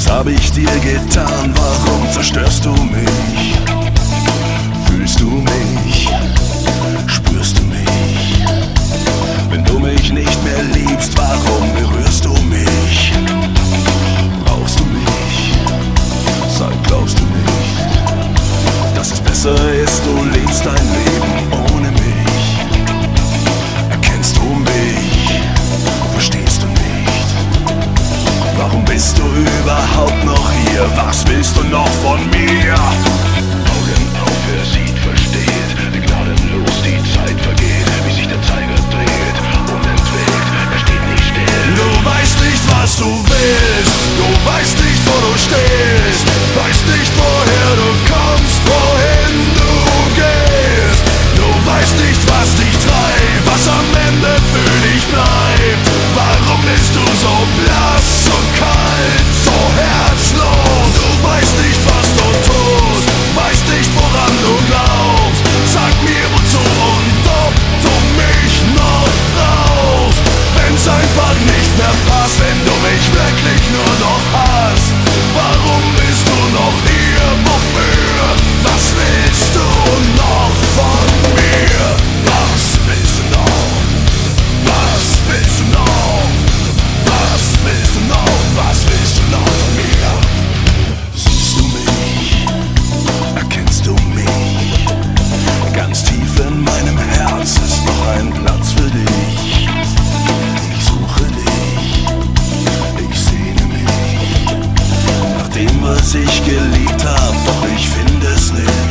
Was hab ich dir getan? Warum zerstörst du mich? Fühlst du mich? Spürst du mich? Wenn du mich nicht mehr liebst, warum berührst du mich? Brauchst du mich? Sag, glaubst du nicht, dass es besser ist, du lebst dein Leben ohne mich? Erkennst du mich? Verstehst du nicht? Warum bist du überhaupt noch hier? Was willst du noch von mir? Augen auf, wer sieht, versteht, wie gnadenlos die Zeit vergeht, wie sich der Zeiger dreht, unentwegt, er steht nicht still. Du weißt nicht, was du willst, du weißt nicht, wo du stehst, weißt nicht, woher du kommst, wohin du gehst. Du weißt nicht, was dich treibt, was am Ende für dich bleibt. Warum bist du so blass, so kalt, so herzlos? Du weißt nicht, was du tust, weißt nicht, woran du glaubst. Sag mir wozu und ob du mich noch brauchst. Wenn's einfach nicht mehr passt, wenn du mich wirklich nur noch hast. Warum bist du noch hier, wofür? Was willst du noch von mir? Was willst du noch? Was willst du noch? Was willst du noch? Was willst du noch von mir? Siehst du mich? Erkennst du mich? Ganz tief in meinem Herz ist noch ein Platz für dich. Ich suche dich, ich sehne mich nach dem, was ich geliebt hab, doch ich finde es nicht.